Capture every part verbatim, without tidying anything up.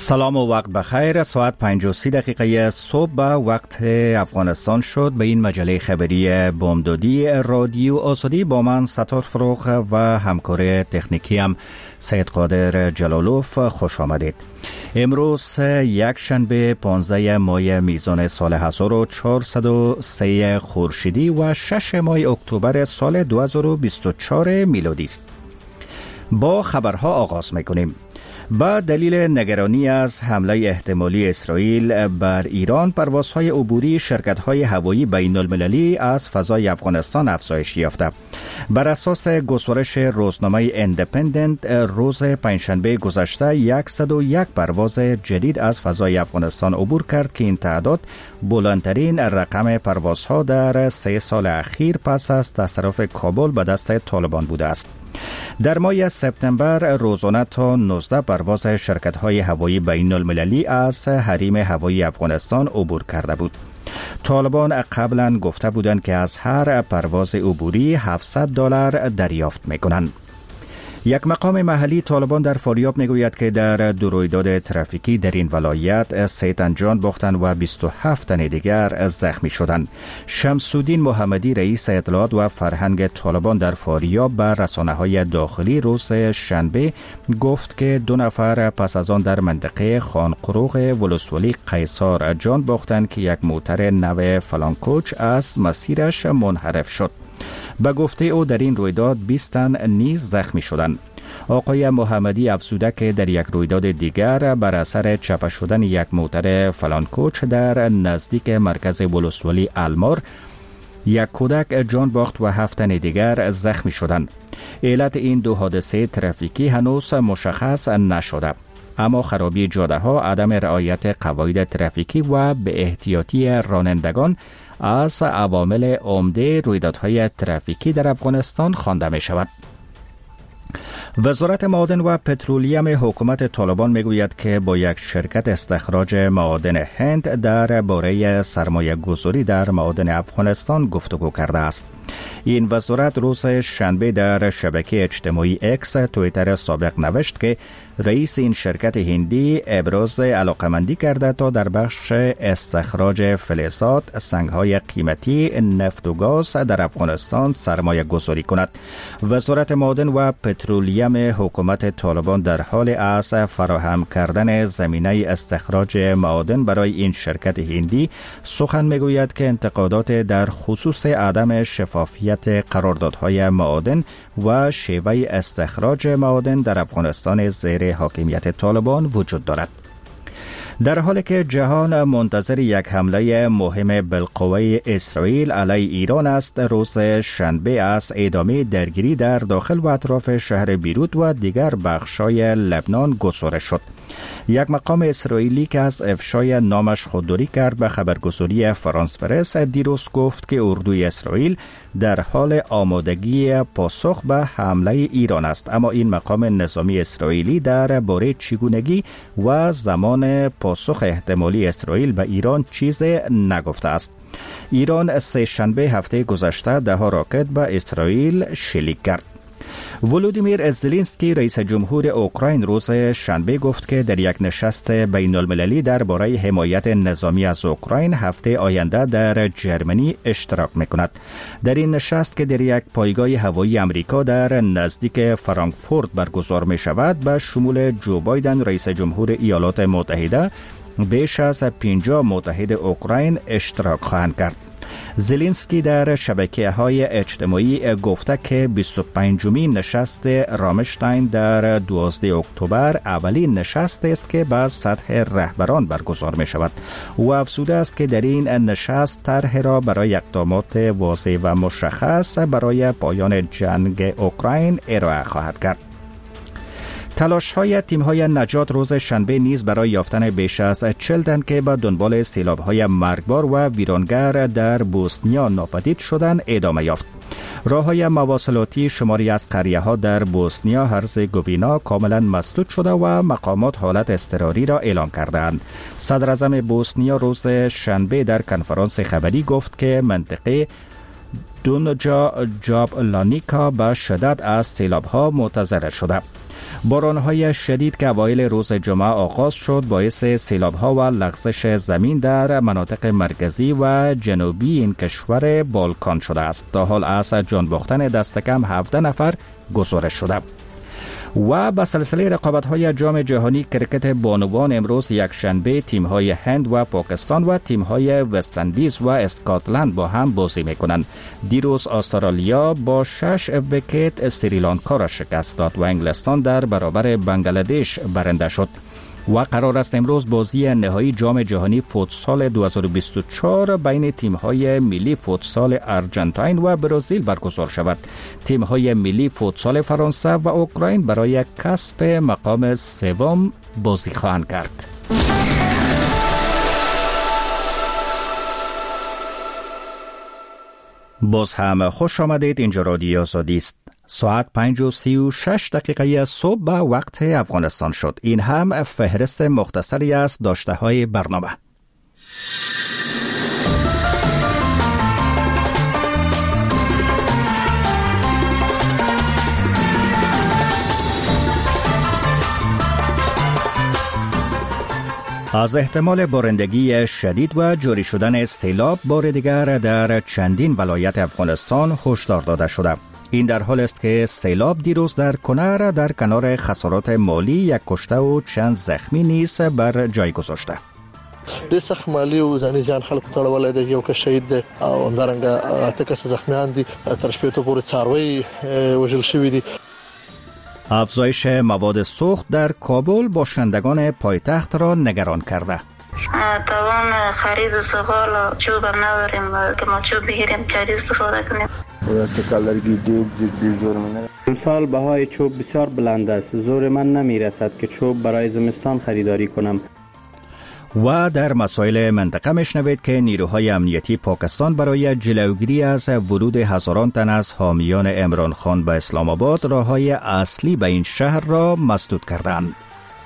سلام و وقت بخیر. ساعت پنج و سی دقیقه صبح به وقت افغانستان شد. به این مجله خبری بامدادی رادیو آزادی با من ستار فروغ و همکار تکنیکی هم سید قادر جلالوف خوش آمدید. امروز یک شنبه پانزده ماه میزان سال هزار و چهارصد و سه خورشیدی و شش ماه اکتبر سال دو هزار و بیست و چهار میلادی است. با خبرها آغاز میکنیم. با دلیل نگرانی از حمله احتمالی اسرائیل بر ایران، پروازهای عبوری شرکت‌های هوایی بین المللی از فضای افغانستان افزایش یافته. بر اساس گزارش روزنامه ایندیپندنت، روز پنجشنبه گذشته صد و یک پرواز جدید از فضای افغانستان عبور کرد که این تعداد بلندترین رقم پروازها در سه سال اخیر پس از تصرف کابل به دست طالبان بوده است. در ماه سپتامبر روزانه تا نوزده پرواز شرکت‌های هوایی بین المللی از حریم هوایی افغانستان عبور کرده بود. طالبان قبلا گفته بودند که از هر پرواز عبوری هفتصد دلار دریافت می‌کنند. یک مقام محلی طالبان در فاریاب میگوید که در دو رویداد ترافیکی در این ولایت سه تن جان باختند و بیست و هفت تن دیگر زخمی شدند. شمس‌الدین محمدی رئیس اطلاعات و فرهنگ طالبان در فاریاب به رسانه‌های داخلی روز شنبه گفت که دو نفر پس از آن در منطقه خانقروغ ولسوالی قیصار جان باختند که یک موتر نو فلانکوچ از مسیرش منحرف شد. به گفته او در این رویداد بیست تن نیز زخمی شدند. آقای محمدی افزوده که در یک رویداد دیگر بر اثر چپه شدن یک موتر فلانکوچ در نزدیک مرکز ولسوالی المار یک کودک جان باخت و هفت تن دیگر زخمی شدند. علت این دو حادثه ترافیکی هنوز مشخص نشده، اما خرابی جاده ها، عدم رعایت قواعد ترافیکی و به احتیاطی رانندگان از عوامل عمده رویدادهای ترافیکی در افغانستان خوانده می شود. وزارت معادن و پترولیم حکومت طالبان میگوید که با یک شرکت استخراج معادن هند در باره سرمایه گذاری در معادن افغانستان گفتگو کرده است. این وزارت روز شنبه در شبکه اجتماعی اکس توییتر سابق نوشت که رئیس این شرکت هندی ابراز علاقمندی کرده تا در بخش استخراج فلزات، سنگ‌های قیمتی، نفت و گاز در افغانستان سرمایه گذاری کند. وزارت معادن و پترولیم حکومت طالبان در حال از فراهم کردن زمینه استخراج معادن برای این شرکت هندی سخن میگوید که انتقادات در خصوص عدم شفافیت قراردادهای معادن و شیوه استخراج معادن در افغانستان زیر حاکمیت طالبان وجود دارد. در حالی که جهان منتظر یک حمله مهم بالقوه اسرائیل علیه ایران است، روز شنبه از ادامه درگیری در داخل و اطراف شهر بیروت و دیگر بخشای لبنان گزارش شد. یک مقام اسرائیلی که از افشای نامش خودداری کرد به خبرگزاری فرانس پرس دیروز گفت که اردوی اسرائیل در حال آمادگی پاسخ به حمله ایران است، اما این مقام نظامی اسرائیلی در باره چگونگی و زمان پاسخ احتمالی اسرائیل به ایران چیز نگفته است. ایران سه شنبه هفته گذشته ده ها راکت به اسرائیل شلیک کرد. ولودیمیر زلنسکی رئیس جمهور اوکراین روز شنبه گفت که در یک نشست بین المللی درباره حمایت نظامی از اوکراین هفته آینده در جرمنی اشتراک میکند. در این نشست که در یک پایگاه هوایی امریکا در نزدیک فرانکفورت برگزار می شود، به شمول جو بایدن رئیس جمهور ایالات متحده بیش از پنجاه متحد اوکراین اشتراک خواهند کرد. زلنسکی در شبکه‌های اجتماعی گفته که بیست و پنجمین نشست رامشتاین در دوازده اکتبر اولین نشست است که با سطح رهبران برگزار می شود. او افزوده است که در این نشست طرح را برای اقدامات واضح و مشخص برای پایان جنگ اوکراین ارائه خواهد کرد. تلاش های تیم های نجات روز شنبه نیز برای یافتن بیش از چهل تن که به دنبال سیلاب های مرگبار و ویرانگر در بوسنیا ناپدید شدند ادامه یافت. راه های مواصلاتی شماری از قریه ها در بوسنیا هرزگوینا کاملا مسدود شده و مقامات حالت اضطراری را اعلام کردند. صدر اعظم بوسنیا روز شنبه در کنفرانس خبری گفت که منطقه دونجا جابلانیکا به شدت از سیلاب ها متضرر شده. باران‌های شدید که اوایل روز جمعه آغاز شد باعث سیلاب‌ها و لغزش زمین در مناطق مرکزی و جنوبی این کشور بالکان شده است. تا حال از جان باختن دست کم هفده نفر گزارش شده. و به سلسله رقابت‌های جام جهانی کرکت بانوان امروز یک شنبه تیم‌های هند و پاکستان و تیم‌های وست اندیز و اسکاتلند با هم بازی می‌کنند. دیروز استرالیا با شش ویکت سریلانکا را شکست داد و انگلستان در برابر بنگلادش برنده شد. و قرار است امروز بازی نهایی جام جهانی فوتسال دو هزار و بیست و چهار بین تیم‌های ملی فوتسال آرژانتین و برزیل برگزار شود. تیم‌های ملی فوتسال فرانسه و اوکراین برای کسب مقام سوم بازی خواهند کرد. باز هم خوش آمدید. اینجا رادیو آزادی است. ساعت پنج و سی و شش دقیقه صبح به وقت افغانستان شد. این هم فهرست مختصری از داشته های برنامه. از احتمال بارندگی شدید و جاری شدن سیلاب بار دیگر در چندین ولایت افغانستان هشدار داده شده. این در حال است که سیلاب دیروز در کنر در کنار خسارات مالی یک کشته و چند زخمی نیز بر جای گذاشته. ډېر سخت مالی او ځاني زیان خلکو ته اړولی دی. یو کس شهید دی او همدارنګه اته کسه زخمیان دي. تر شپېتو پورې څاروي وژل شوي دي. افزایش مواد سوخت در کابل باشندگان پایتخت را نگران کرده. توان خرید سفال چوب هم نداریم که ما چوب بگیریم چاری استفاده کنیم. امسال بهای چوب بسیار بلند است. زور من نمی رسد که چوب برای زمستان خریداری کنم. و در مسائل منطقه میشنوید که نیروهای امنیتی پاکستان برای جلوگیری از ورود هزاران تن از حامیان عمران خان به اسلام آباد راههای اصلی به این شهر را مسدود کردند.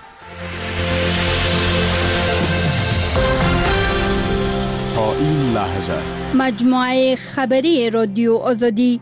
تا این لحظه مجموعه خبری رادیو آزادی.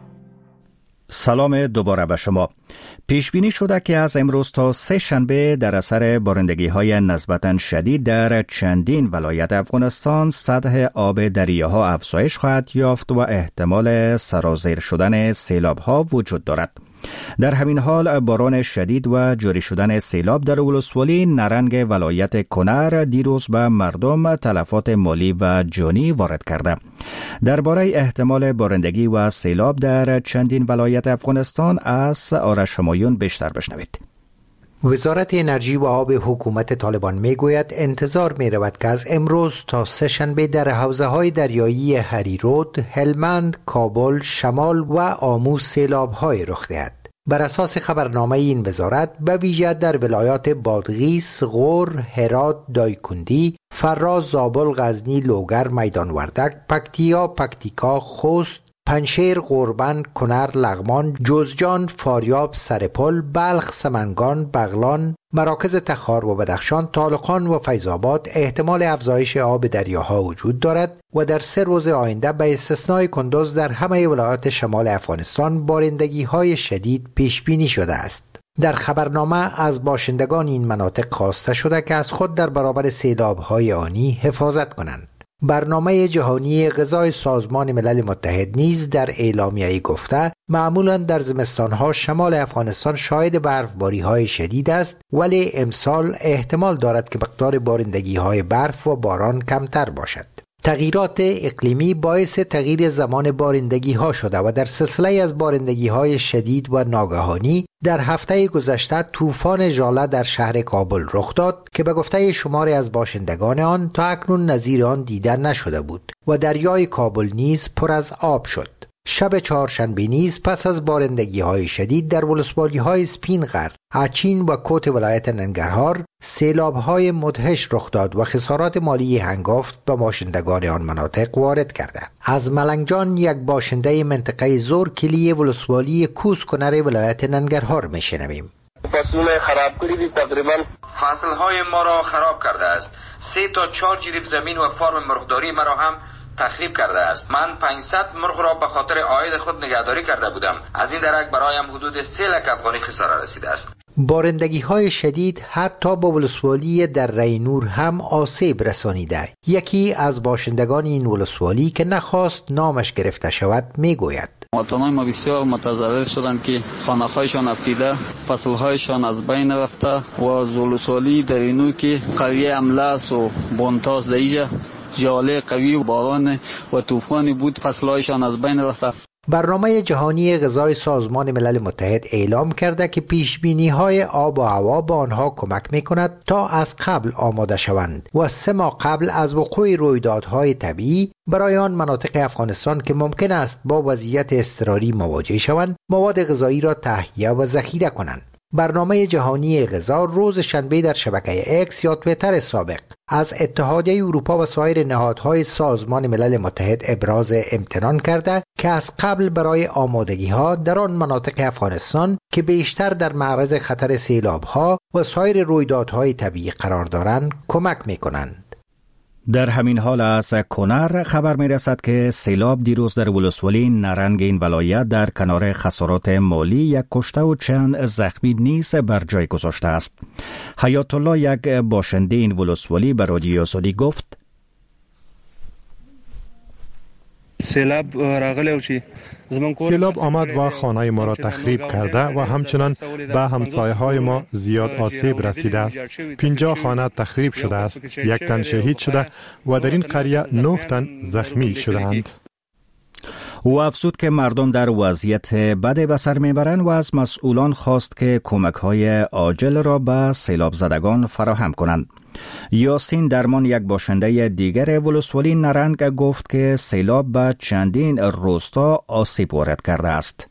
سلام دوباره به شما. پیش بینی شده که از امروز تا سه شنبه در اثر بارندگی‌های نسبتاً شدید در چندین ولایت افغانستان سطح آب دریاها افزایش خواهد یافت و احتمال سرازیر شدن سیلاب‌ها وجود دارد. در همین حال باران شدید و جاری شدن سیلاب در ولسوالی نرنگ ولایت کنر دیروز به مردم تلفات مالی و جانی وارد کرده. درباره احتمال بارندگی و سیلاب در چندین ولایت افغانستان از آرش همایون بیشتر بشنوید. وزارت انرژی و آب حکومت طالبان میگوید انتظار می رود که از امروز تا سه شنبه در حوزه‌های دریایی هریرود، هلمند، کابل، شمال و آمو سیلاب‌های رخ دهد. بر اساس خبرنامه این وزارت به ویژه در ولایات بادغیس، غور، هرات، دایکندی، فراز، زابل، غزنی، لوگر، میدان وردک، پکتیا، پکتیکا، خوست، پنشیر، قربن، کنر، لغمان، جوزجان، فاریاب، سرپل، بلخ، سمنگان، بغلان، مراکز تخار و بدخشان، طالقان و فیض‌آباد احتمال افزایش آب دریاها وجود دارد و در سه روز آینده به استثنای کندوز در همه ولایات شمال افغانستان بارندگی‌های شدید پیش بینی شده است. در خبرنامه از باشندگان این مناطق خواسته شده که از خود در برابر سیلاب‌های آنی حفاظت کنند. برنامه جهانی غذای سازمان ملل متحد نیز در اعلامیه‌ای گفته معمولاً در زمستان‌ها شمال افغانستان شاهد برفباری‌های شدید است، ولی امسال احتمال دارد که مقدار بارندگی‌های برف و باران کمتر باشد. تغییرات اقلیمی باعث تغییر زمان بارندگی‌ها شده و در سلسله از بارندگی‌های شدید و ناگهانی در هفته گذشته طوفان ژاله در شهر کابل رخ داد که به گفته شماری از باشندگان آن تا اکنون نظیر آن دیده نشده بود و دریای کابل نیز پر از آب شد. شب چهارشنبه نیز پس از بارندگی‌های شدید در ولسوالی‌های سپینغر، اچین و کوت ولایت ننگرهار سیلاب‌های مدهش رخ داد و خسارات مالی هنگفت به باشندگان آن مناطق وارد کرده. از ملنگجان یک باشنده منطقه زور کلی ولسوالی کوس کنر ولایت ننگرهار میشنویم. فصل خراب کردی دی تقریبا فصل‌های ما را خراب کرده است. سه تا چهار جریب زمین و فارم مرغداری مرا هم تخریب کرده است. من پانصد مرغ را به خاطر عاید خود نگهداری کرده بودم. از این درک برایم حدود سه لک افغانی خساره رسیده است. بارندگی های شدید حتی با ولسوالی در رینور هم آسیب رسانیده. یکی از باشندگان این ولسوالی که نخواست نامش گرفته شود میگوید: مواطنان ما بسیار متضرر شدند که خانه‌هایشان افتیده، فصل‌هایشان از بین رفته و از ولسوالی در رینور که قریه املاس و بونتاس دیجا جاله قوی و باران و طوفانی بود، فصل‌هایشان از بین رفته. برنامه جهانی غذای سازمان ملل متحد اعلام کرده که پیشبینی‌های آب و هوا به آنها کمک می‌کند تا از قبل آماده شوند و سه ماه قبل از وقوع رویدادهای طبیعی برای آن مناطق افغانستان که ممکن است با وضعیت اضطراری مواجه شوند، مواد غذایی را تهیه و ذخیره کنند. برنامه جهانی غذا روز شنبه در شبکه اکس یا توییتر سابق از اتحادیه اروپا و سایر نهادهای سازمان ملل متحد ابراز امتنان کرده که از قبل برای آمادگی‌ها در آن مناطق افغانستان که بیشتر در معرض خطر سیلاب‌ها و سایر رویدادهای طبیعی قرار دارند کمک می‌کنند. در همین حال از کنر خبر می رسد که سیلاب دیروز در ولسوالی نرنگ این ولایت در کنار خسارات مالی یک کشته و چند زخمی نیز بر جای گذاشته است. حیات الله، یک باشنده این ولسوالی، به رادیو آزادی گفت: سیلاب راغلی و چی سیلاب آمد و خانه ما را تخریب کرده و همچنان به همسایه های ما زیاد آسیب رسیده است. پنجاه خانه تخریب شده است، یک تن شهید شده و در این قریه نه تن زخمی شدند. او افزود که مردم در وضعیت بد به سر میبرند و از مسئولان خواست که کمک‌های عاجل را به سیلاب زدگان فراهم کنند. یاسین درمان، یک باشنده دیگر ولسوالی نرنگ، گفت که سیلاب به چندین روستا آسیب وارد کرده است.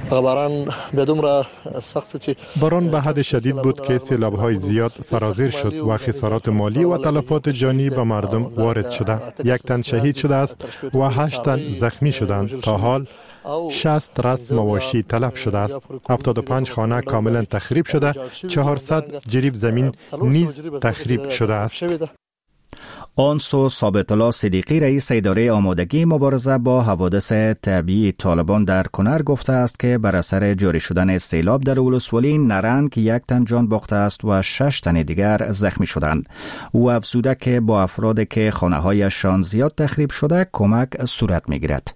باران به حد شدید بود که سیلاب‌های زیاد سرازیر شد و خسارات مالی و تلفات جانی به مردم وارد شده. یک تن شهید شده است و هشت تن زخمی شدند. تا حال شصت رس مواشی تلف شده است. هفتاد و پنج خانه کاملا تخریب شده. چهارصد جریب زمین نیز تخریب شده است. آنسو ثابت الله صدیقی، رئیس اداره آمادگی مبارزه با حوادث طبیعی طالبان در کنر، گفته است که بر اثر جاری شدن سیلاب در ولسوالی نرنگ یک تن جان باخته است و شش تن دیگر زخمی شدند. او افزوده که با افرادی که خانه‌هایشان زیاد تخریب شده کمک صورت می‌گیرد.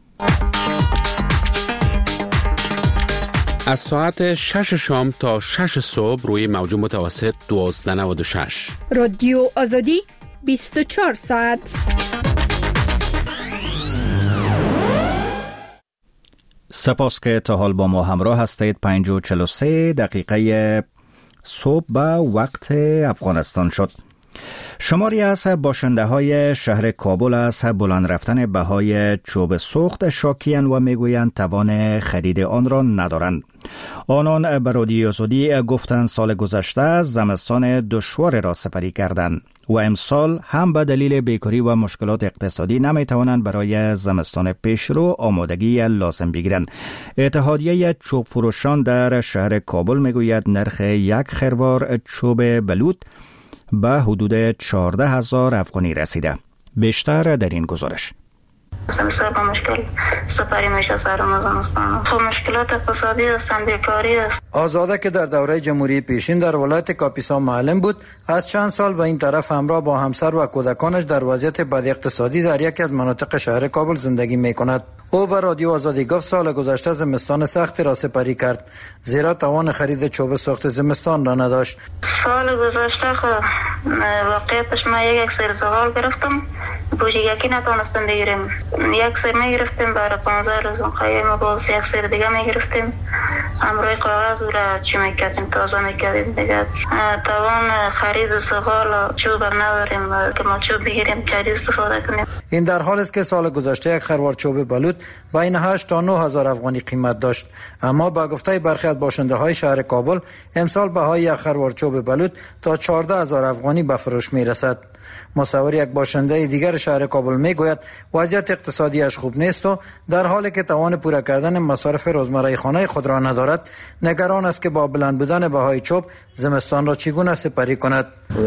از ساعت شش شام تا شش صبح روی موج متوسط دوازده نود و شش رادیو آزادی بیست و چهار ساعت. سپاس که تا حال با ما همراه هستید. پنج و چهل و سه دقیقه صبح به وقت افغانستان شد. شماری از باشنده های شهر کابل از بلند رفتن بهای چوب سوخت شاکی‌اند و میگویند توان خرید آن را ندارند. آنان به رادیو آزادی گفتند سال گذشته زمستان دشوار را سپری کردند و امسال هم به دلیل بیکاری و مشکلات اقتصادی نمیتوانند برای زمستان پیشرو آمادگی لازم بگیرند. اتحادیه چوب فروشان در شهر کابل میگوید نرخ یک خروار چوب بلوط به حدود چهارده هزار افغانی رسیده. بیشتر در این گزارش. سمسر با مشکل سپری میشه سر زمستان. خب مشکلات اقتصادی هستند، بیکاری است. آزاده که در دوره جمهوری پیشین در ولایت کاپیسا معلم بود، از چند سال به این طرف همراه با همسر و کودکانش در وضعیت بد اقتصادی در یکی از مناطق شهر کابل زندگی میکند. او به رادیو آزادی گفت سال گذشته زمستان سختی را سپری کرد، زیرا توان خرید چوب ساخت زمستان را نداشت. سال گذشته خب واقعیتش ما یک سر زغال گرفتم، بوجی یکی نتونستم بگیریم. یک سر میگرفتیم برای پانزده روز، خیلی ما باز یک سر دیگه میگرفتیم. امروی کاغذ را چی میکردیم، تازه میکردیم دیگه. توان خرید زغال چوب نداریم که ما چوب بگیریم چاری استفاده کنیم. این در حال است که سال گذشته یک خروار چوب بلوط بین هشت تا نه هزار افغانی قیمت داشت، اما با گفته برخی از باشنده های شهر کابل امسال بهای یک خروار چوب بلوط تا چهارده هزار افغانی به فروش می رسد. مصور یک باشنده دیگر شهر کابل میگوید وضعیت اقتصادیش خوب نیست و در حالی که توان پورا کردن مصارف روزمره خانه خود را ندارد، نگران است که با بلند بودن بهای چوب زمستان را چگونه سپری کند.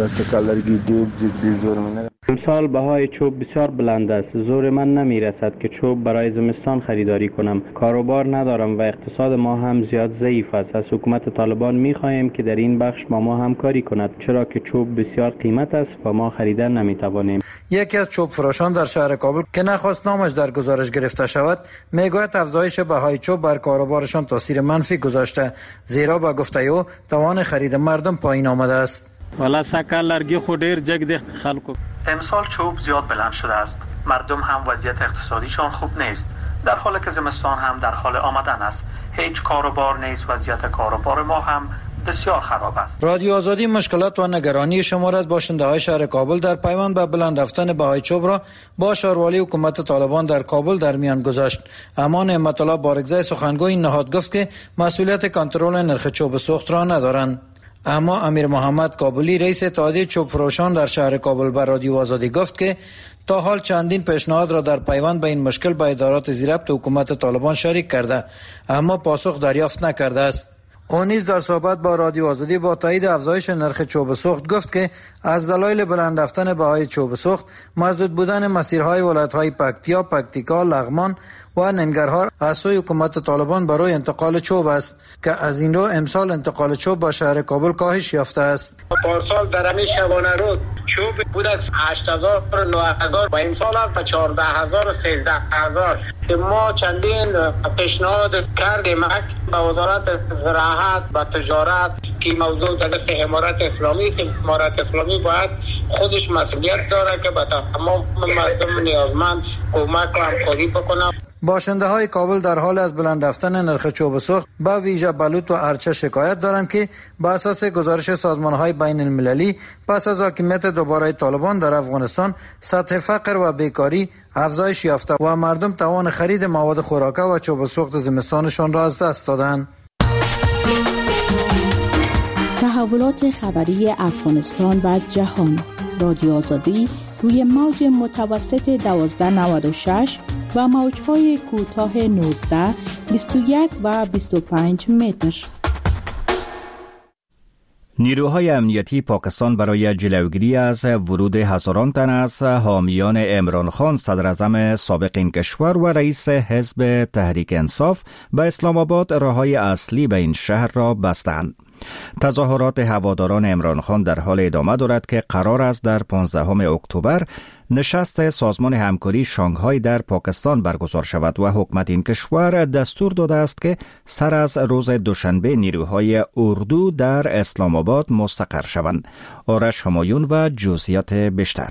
امسال بهای چوب بسیار بلند است. زور من نمی رسد که چوب برای زمستان خریداری کنم. کاروبار ندارم و اقتصاد ما هم زیاد ضعیف است. از حکومت طالبان می خواهیم که در این بخش با ما همکاری کند، چرا که چوب بسیار قیمت است و ما خریدن نمی توانیم. یکی از چوب فروشان در شهر کابل که نخواست نامش در گزارش گرفته شود میگوید افزایش بهای چوب بر کاروبارشان تاثیر منفی گذاشته، زیرا با گفته او توان خرید مردم پایین آمده است. والا سکه لرگی خود دیر جگ ده خلکو. امسال چوب زیاد بلند شده است. مردم هم وضعیت اقتصادیشان خوب نیست، در حالی که زمستان هم در حال آمدن است. هیچ کاروبار نیست. وضعیت کاروبار ما هم بسیار خراب است. رادیو آزادی مشکلات و نگرانی شما را از باشنده های شهر کابل در پیوند به بلند رفتن بهای چوب را با شاروالی حکومت طالبان در کابل در میان گذاشت. اما نعمت الله بارگزای سخنگوی این نهاد گفت که مسئولیت کنترل نرخ چوب سوخت را ندارند. اما امیر محمد کابلی رئیس اتحادیه چوب فروشان در شهر کابل به رادیو آزادی گفت که تا حال چندین پیشنهاد را در پیوند به این مشکل با ادارات زیربط حکومت طالبان شریک کرده، اما پاسخ دریافت نکرده است. او نیز در صحبت با رادیو آزادی با تایید افزایش نرخ چوب سوخت گفت که از دلایل بلند رفتن بهای چوب سوخت، مسدود بودن مسیرهای ولایت‌های پکتیا، پکتیکا، لغمان و ننگرهار از سوی حکومت طالبان برای انتقال چوب است که از این رو امسال انتقال چوب به شهر کابل کاهش یافته است. پارسال در همین شبانه روز چوب بود از هشت هزار و نه هزار و امسال است تا چهارده هزار و سیزده هزار. ما چندین پیشنهاد کردیم به وزارت زراعت و تجارت که موضوع در دست امارت اسلامی که امارت اسلامی باید خودش مسئولیت داره که به تمام مردم نیازمند کمک و همکاری بکنه. باشنده های کابل در حال از بلند رفتن نرخ چوب سوخت با ویژه بلوط و ارچه شکایت دارند که بر اساس گزارش سازمان های بین المللی پس از حاکمیت دوباره طالبان در افغانستان سطح فقر و بیکاری افزایش یافته و مردم توان خرید مواد خوراکه و چوب سوخت زمستانشان را از دست دادند. تحولات خبری افغانستان و جهان. رادیو آزادی روی موج متوسط دوازده نود و شش و موج‌های کوتاه نوزده، بیست و یک و بیست و پنج متر. نیروهای امنیتی پاکستان برای جلوگیری از ورود هزاران تن از حامیان عمران خان صدر اعظم سابق این کشور و رئیس حزب تحریک انصاف به اسلام آباد راههای اصلی به این شهر را بستند. تظاهرات هواداران عمران خان در حال ادامه دارد که قرار است در پانزدهم اکتبر نشست سازمان همکاری شانگهای در پاکستان برگزار شود و حکومت این کشور دستور داده است که سر از روز دوشنبه نیروهای اردو در اسلام آباد مستقر شوند. آرش همایون و جزئیات بیشتر.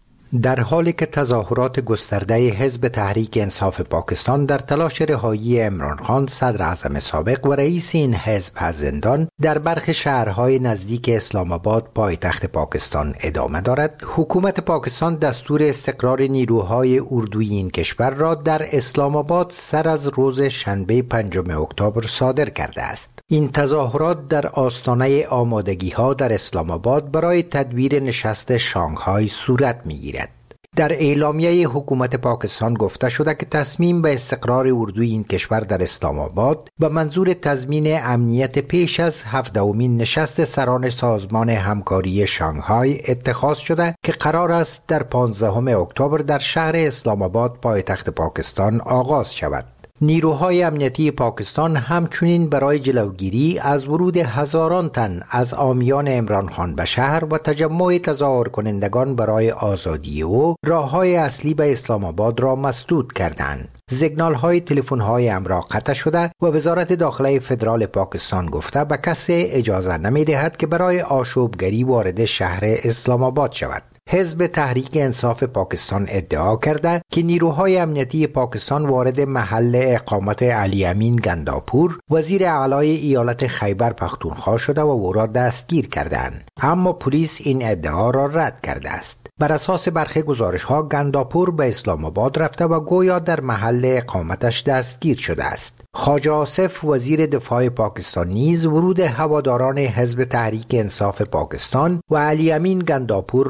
در حالی که تظاهرات گسترده حزب تحریک انصاف پاکستان در تلاش رهایی عمران خان صدر اعظم سابق و رئیس این حزب از زندان در برخی شهرهای نزدیک اسلام آباد پایتخت پاکستان ادامه دارد، حکومت پاکستان دستور استقرار نیروهای اردوی این کشور را در اسلام آباد سر از روز شنبه پنجم اکتبر صادر کرده است. این تظاهرات در آستانه آمادگی‌ها در اسلام آباد برای تدبیر نشست شانگهای صورت می‌گیرد. در اعلامیه حکومت پاکستان گفته شده که تصمیم به استقرار اردوی این کشور در اسلام آباد به منظور تضمین امنیت پیش از هفدهمین نشست سران سازمان همکاری شانگهای اتخاذ شده که قرار است در پانزدهم اکتبر در شهر اسلام آباد پایتخت پاکستان آغاز شود. نیروهای امنیتی پاکستان همچنین برای جلوگیری از ورود هزاران تن از حامیان عمران خان به شهر و تجمع تظاهر کنندگان برای آزادی او راههای اصلی به اسلام آباد را مسدود کردند. سیگنال های تلفن های امراه قطع شده و وزارت داخله فدرال پاکستان گفته به کسی اجازه نمی دهد که برای آشوبگری وارد شهر اسلام آباد شود. حزب تحریک انصاف پاکستان ادعا کرده که نیروهای امنیتی پاکستان وارد محل اقامت علی امین گنداپور وزیر اعلی ایالت خیبر پختونخوا شده و او را دستگیر کردند، اما پلیس این ادعا را رد کرده است. بر اساس برخی گزارش‌ها گنداپور به اسلام آباد رفته و گویا در محل اقامتش دستگیر شده است. خواجه آصف وزیر دفاع پاکستان نیز ورود هواداران حزب تحریک انصاف پاکستان و علی امین گنداپور را به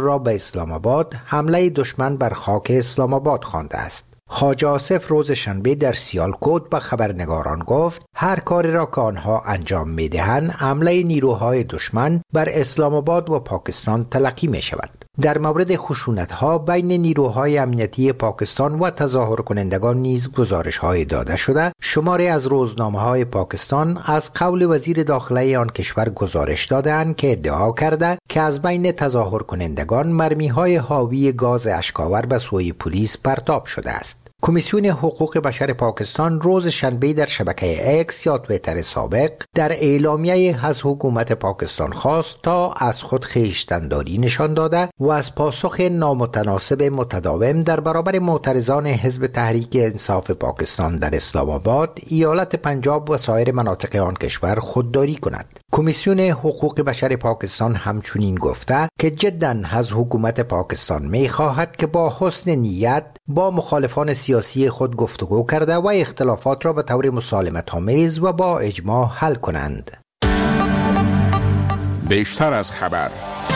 اسلام آباد حمله دشمن بر خاک اسلام آباد خوانده است. خواجه آصف روز شنبه در سیالکوت به خبرنگاران گفت هر کاری را که آنها انجام می‌دهند حمله نیروهای دشمن بر اسلام آباد و پاکستان تلقی می شود. در مورد خشونت‌ها بین نیروهای امنیتی پاکستان و تظاهر کنندگان نیز گزارش‌های داده شده. شماری از روزنامه‌های پاکستان از قول وزیر داخله آن کشور گزارش دادند که ادعا کرده که از بین تظاهر کنندگان مرمی‌های حاوی گاز اشک‌آور به سوی پلیس پرتاب شده است. کمیسیون حقوق بشر پاکستان روز شنبه در شبکه اکس یا توییتر سابق در اعلامیه از حکومت پاکستان خواست تا از خود خویشتن‌داری نشان داده و از پاسخ نامتناسب متداوم در برابر معترضان حزب تحریک انصاف پاکستان در اسلام آباد، ایالت پنجاب و سایر مناطق آن کشور خودداری کند. کمیسیون حقوق بشر پاکستان همچنین گفته که جداً از حکومت پاکستان می‌خواهد که با حسن نیت با مخالفان سیاسی خود گفتگو کرده و اختلافات را به طور مسالمت‌آمیز و با اجماع حل کنند. بیشتر از خبر.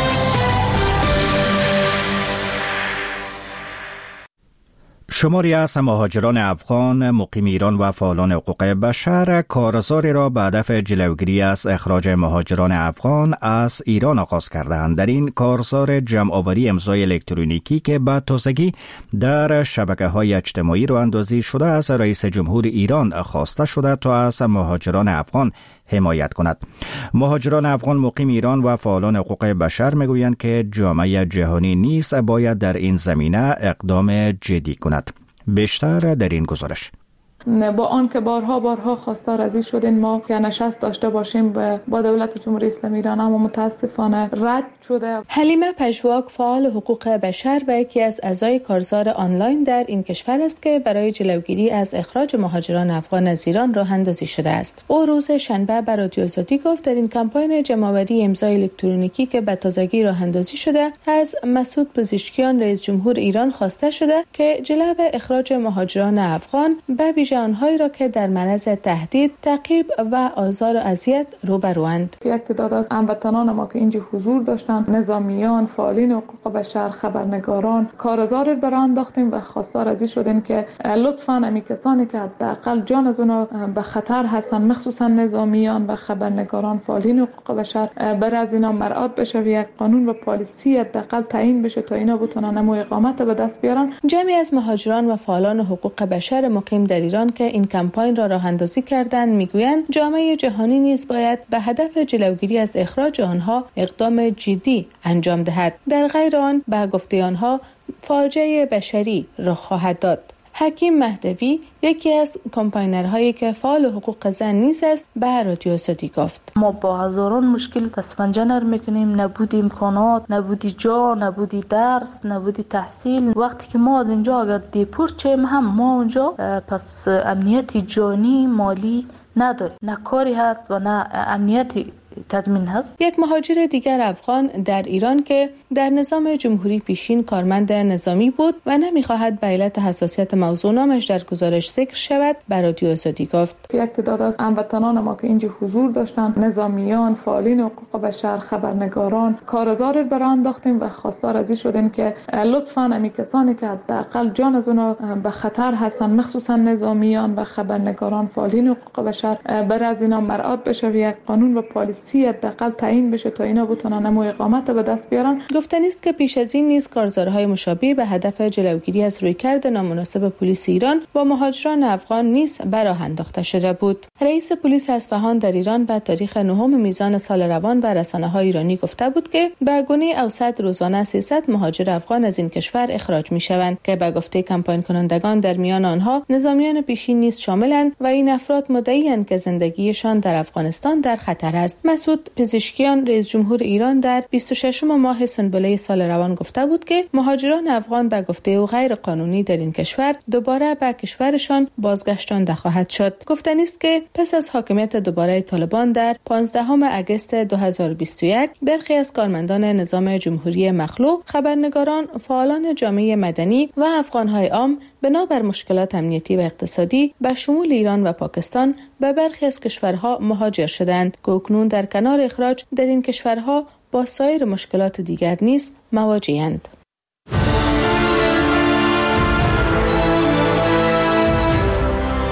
شماری از مهاجران افغان مقیم ایران و فعالان حقوق بشر کارزاری را به هدف جلوگیری از اخراج مهاجران افغان از ایران آغاز کردند. در این کارزار جمع‌آوری امضای الکترونیکی که به تازگی در شبکه‌های اجتماعی راه اندازی شده از رئیس جمهور ایران خواسته شده تا از مهاجران افغان حمایت کند. مهاجران افغان مقیم ایران و فعالان حقوق بشر میگویند که جامعه جهانی نیز باید در این زمینه اقدام جدی کند. بیشتر در این گزارش. با آن که بارها بارها خواستار ازی شدیم ما که نشست داشته باشیم با دولت جمهوری اسلامی ایران، اما متاسفانه رد شده. حلیمه پژواک فعال حقوق بشر و یکی از اعضای کارزار آنلاین در این کشور است که برای جلوگیری از اخراج مهاجران افغان از ایران راه اندازی شده است. او روز شنبه به رادیو آزادی گفت در این کمپاین جمع‌آوری امضای الکترونیکی که به تازگی راه اندازی شده از مسعود پزشکیان رئیس جمهور ایران خواسته شده که جلو اخراج مهاجران افغان به ویژه آنهایی را که در معرض تهدید، تعقیب و آزار و اذیت روبروند. یک تعداد از هموطنان ما که اینجا حضور داشتند، نظامیان، فعالین حقوق بشر، خبرنگاران، کارزار بر آن انداختیم و خواستار ازی شدیم که لطفاً امی کسانی که حداقل جان از اونها به خطر هستند، مخصوصا نظامیان و خبرنگاران، فعالین حقوق بشر، بر از اینا مراعات بشه و یک قانون و پالیسی حداقل تعیین بشه تا اینا بتونن نمو اقامت به دست بیارن. جمعی از مهاجران و فعالان حقوق بشر مقیم در ایران که این کمپاین را راه اندازی کردند میگویند جامعه جهانی نیز باید به هدف جلوگیری از اخراج آنها اقدام جدی انجام دهد. در غیر آن به گفته آنها فاجعه بشری رخ خواهد داد. حکیم مهدوی یکی از کمپاینرهایی که فعال حقوق زن نیز است به رادیو آزادی گفت ما با هزاران مشکل دست پنجه نرم میکنیم، نبود امکانات، نبودی جا، نبودی درس، نبودی تحصیل. وقتی که ما از اینجا اگر دیپورت شیم هم ما اونجا پس امنیت جانی مالی نداریم، نه کاری هست و نه امنیتی تضمین هست. یک مهاجر دیگر افغان در ایران که در نظام جمهوری پیشین کارمند نظامی بود و نمیخواهد به علت حساسیت موضوع نامش در گزارش ذکر شود به رادیو آزادی گفت یک تعداد از هموطنان ما که اینجا حضور داشتند، نظامیان، فعالین حقوق بشر، خبرنگاران، کارزار بر آن انداختیم و خواستار ازی شدیم که لطفاً امی کسانی که حداقل جان از اونها به خطر هستند، مخصوصا نظامیان و خبرنگاران، فعالین حقوق بشر، بر از اینا مراعات بشه و یک قانون و پالیسی حداقل تعیین بشه تا اینا بتونن نمو اقامت به دست بیارن. گفتنی است که پیش از این نیز کارزارهای مشابه به هدف جلوگیری از رویکرد نامناسب پلیس ایران با مهاجران افغان نیز به راه انداخته شده بود. رئیس پلیس اصفهان در ایران به تاریخ نهم میزان سال روان به رسانه‌های ایرانی گفته بود که به گونه اوسط روزانه سیصد مهاجر افغان از این کشور اخراج میشوند که به گفته کمپاین کنندگان در میان آنها نظامیان پیشین نیز شاملند و این افراد مدعی‌اند که زندگیشان در افغانستان در خطر است. مسعود پزشکیان رئیس جمهور ایران در بیست و ششم ماه سنبله سال روان گفته بود که مهاجران افغان به گفته او غیر قانونی در این کشور دوباره به کشورشان بازگشتانده خواهد شد. گفتنی است که پس از حاکمیت دوباره طالبان در پانزدهم اگست دو هزار و بیست و یک برخی از کارمندان نظام جمهوری مخلوع، خبرنگاران، فعالان جامعه مدنی و افغان‌های عام بنابر مشکلات امنیتی و اقتصادی به شمول ایران و پاکستان به برخی از کشورها مهاجر شدند که اکنون در کنار اخراج در این کشورها با سایر مشکلات دیگر نیز مواجه‌اند.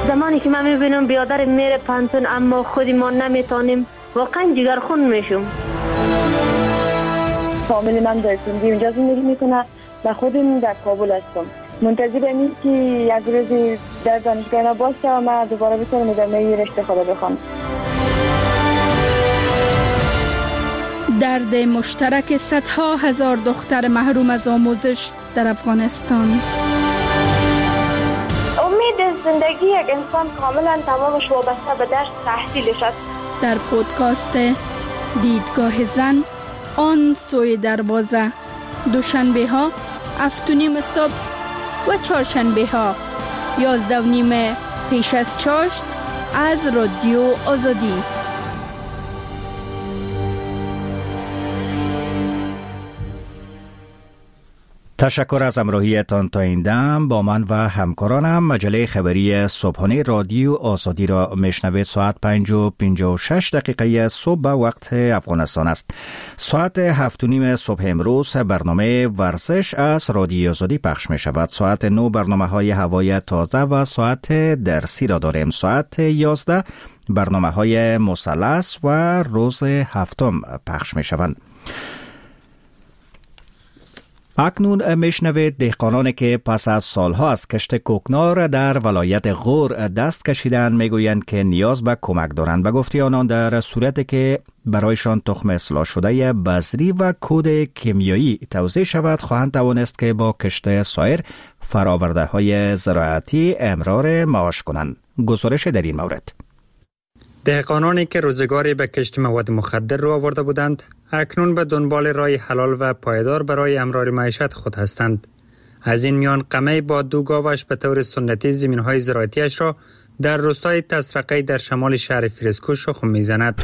زمانی که من میبینم بیادر میره پانتون اما خودی ما نمیتونیم، واقعا جگرخون میشم. فامیل من در سندی اونجا زندگی میکنه و خودم در کابل هستم. منتظر امید که یک روزی در دانشگاه اینا باشه و من دوباره بتونم ادامه رشته خدا بخوام. درد مشترک صدها هزار دختر محروم از آموزش در افغانستان. امید زندگی یک انسان کاملا تمامش وابسته به درس تحصیلش است. در پودکاست دیدگاه زن، آن سوی دروازه، دوشنبه ها هفت و نیم صبح و چهارشنبه ها یازده و نیم پیش از چاشت از رادیو آزادی. تشکر از همراهیتان تا این دم. با من و همکارانم مجله خبری صبحانه رادیو آزادی را میشنوید. ساعت پنج و پنجاه و شش دقیقه صبح به وقت افغانستان است. ساعت هفت و نیم صبح امروز برنامه ورزش از رادیو آزادی پخش می شود. ساعت نو برنامه های هوای تازه و ساعت درسی را داریم. ساعت یازده برنامه های مثلث و روز هفتم پخش می شوند. اکنون میشنوید دهقانانی که پس از سالها از کشت کوکنار در ولایت غور دست کشیدند میگویند که نیاز به کمک دارند. به گفته آنان در صورتی که برایشان تخم اصلاح شده بذری و کود کیمیایی توزیع شود خواهند توانست که با کشت سایر فراورده های زراعتی امرار معاش کنند. گزارش در این مورد. دهقانانی که روزگاری به کشت مواد مخدر رو آورده بودند اکنون به دنبال راه حلال و پایدار برای امرار معیشت خود هستند. از این میان قمه با دو گاوش به طور سنتی زمین‌های زراعتیش را در روستای تسرقه در شمال شهر فیروزکوه شخم می‌زند.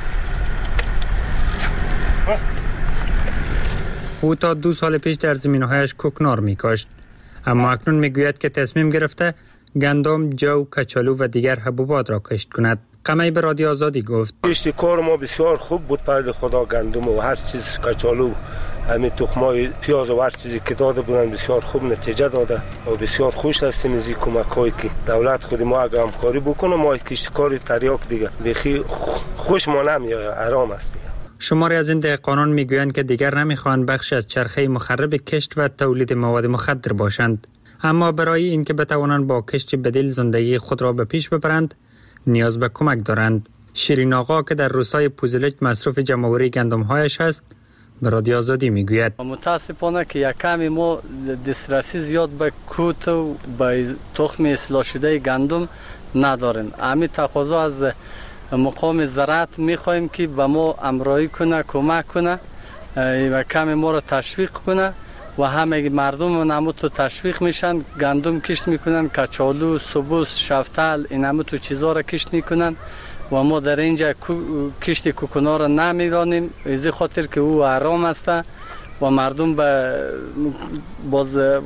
او تا دو سال پیش در زمین‌هایش کوکنار می‌کاشت، اما اکنون می‌گوید که تصمیم گرفته گندم، جو، کچالو و دیگر حبوبات را کاشت کند. قمه به رادیو آزادی گفت کشت کار ما بسیار خوب بود. پرد خدا گندم و هر چیز، کچالو، همین تخمای پیاز و هر چیزی که داده بودن بسیار خوب نتیجه داده و بسیار خوش هستیم از این کمک‌هایی که دولت خود ما اگه همکاری بکنه ما کشت کار تریاک دیگه بخی خوش ما نمیاد، آرام است. شماری از این دهقانان میگویند که دیگر نمیخوان بخش از چرخه مخرب کشت و تولید مواد مخدر باشند، اما برای اینکه بتوانند با کشت بدیل زندگی خود را به پیش ببرند نیاز به کمک دارند. شیرین آقا که در روستای پوزلج مصروف جمع‌آوری گندم‌هایش است به رادیو آزادی میگوید متاسفانه که یک کمی ما دسترسی زیاد به کوت و به تخم اصلاح شده گندم نداریم. همین تقاضا از مقام زراعت میخوایم که به ما امرایی کنه، کمک کنه و کمی ما را تشویق کنه و همه مردم نمو تو تشویق میشن، گندم کشت میکنن، کچالو، سبوس، شفتل، این همه تو چیزا را کشت میکنن و ما در اینجا کشت کوکنار را نمیرانیم از خاطر که او آرام است و مردم به باز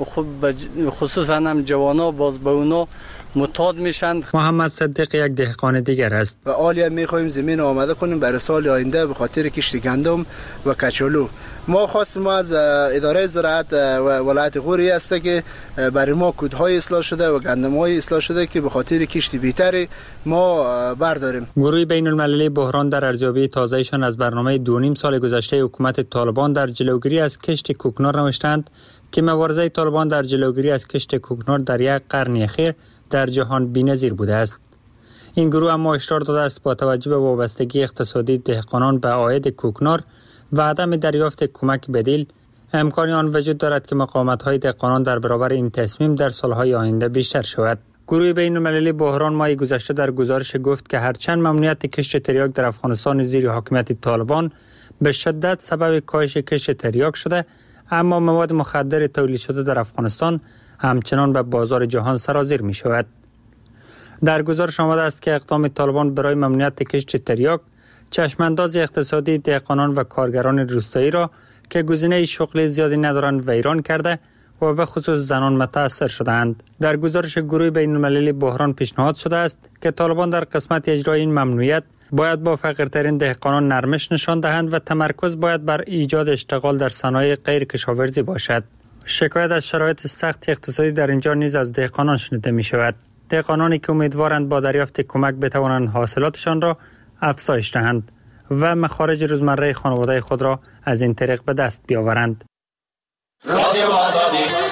خصوصا هم جوانا باز به اونا معتاد میشن. محمد صدیق یک دهقان دیگر است. و عالی میخوایم زمین آماده کنیم برای سال آینده به خاطر کشت گندم و کچالو. ما خواستیم ما از اداره زراعت و ولایت غوری است که برای ما کودهای اصلاح شده و گندم‌های اصلاح شده که به خاطر کشت بهتری ما برداریم. گروه بین المللی بحران در ارزیابی تازه‌شان از برنامه دو نیم سال گذشته حکومت طالبان در جلوگیری از کشت کوکنار نوشتند که مبارزه طالبان در جلوگیری از کشت کوکنار در یک قرن اخیر در جهان بی‌نظیر بوده است. این گروه اما هشدار داده است با توجه به وابستگی اقتصادی دهقانان به عاید کوکنار و عدم دریافت کمک بدیل امکانی آن وجود دارد که مقاومت‌های دهقانان در برابر این تصمیم در سالهای آینده بیشتر شود. گروه بین المللی بحران ماه گذشته در گزارش گفت که هرچند ممنوعیت کشت تریاک در افغانستان زیر حاکمیت طالبان به شدت سبب کاهش کشت تریاک شده، اما مواد مخدر تولید شده در افغانستان همچنان به بازار جهان سرازیر می شود. در گزارش آمده است که اقدام طالبان برای ممنوعیت کشت تریاک چشمانداز اقتصادی دهقانان و کارگران روستایی را که گزینه شغلی زیادی ندارند ویران کرده و به خصوص زنان متاثر شدند. در گزارش گروه بین المللی بحران پیشنهاد شده است که طالبان در قسمت اجرای این ممنوعیت باید با فقیرترین دهقانان نرمش نشان دهند و تمرکز باید بر ایجاد اشتغال در صنایع غیر کشاورزی باشد. شکایت از شرایط سخت اقتصادی در اینجا نیز از دهقانان شنیده می شود. دهقانانی که امیدوارند با دریافت کمک بتوانند حاصلاتشان را افزایش دهند و مخارج روزمره خانواده خود را از این طریق به دست بیاورند. رادیو آزادی